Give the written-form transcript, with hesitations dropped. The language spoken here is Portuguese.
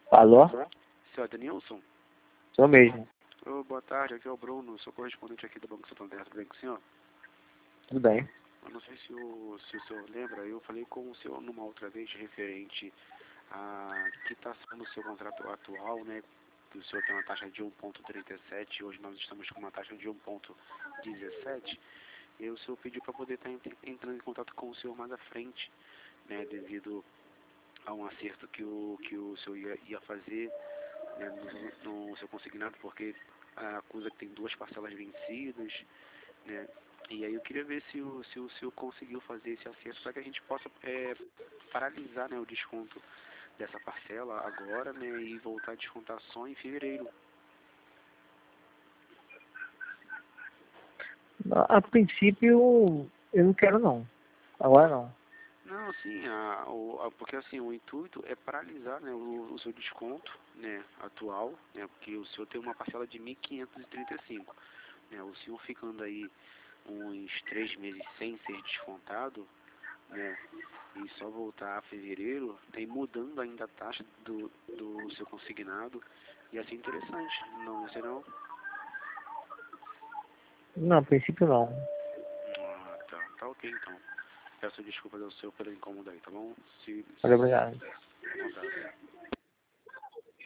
Alô? Seu Adenilson? Sou mesmo. Boa tarde, aqui é o Bruno, sou correspondente aqui do Banco Santander. Tudo bem com o senhor? Tudo bem. Eu não sei se o senhor lembra, eu falei com o senhor numa outra vez referente à quitação do seu contrato atual, né? Que o senhor tem uma taxa de 1,37, hoje nós estamos com uma taxa de 1,17. E o senhor pediu para poder estar entrando em contato com o senhor mais à frente, né? Devido a um acerto que o senhor ia fazer, né, no seu consignado, porque acusa que tem 2 parcelas vencidas, né? E aí eu queria ver se o senhor conseguiu fazer esse acerto para que a gente possa paralisar, né, o desconto dessa parcela agora, né, e voltar a descontar só em fevereiro. A princípio, eu não quero não. Agora não. Não, sim, porque assim, o intuito é paralisar, né, o seu desconto, né, atual, né, porque o senhor tem uma parcela de 1.535, né, o senhor ficando aí uns 3 meses sem ser descontado, né, e só voltar a fevereiro, tem mudando ainda a taxa do seu consignado, ia ser interessante, não ia ser não? Não, a princípio não. Tá ok então. Peço desculpas ao senhor pelo incômodo aí, tá bom? Valeu, obrigado. Um abraço.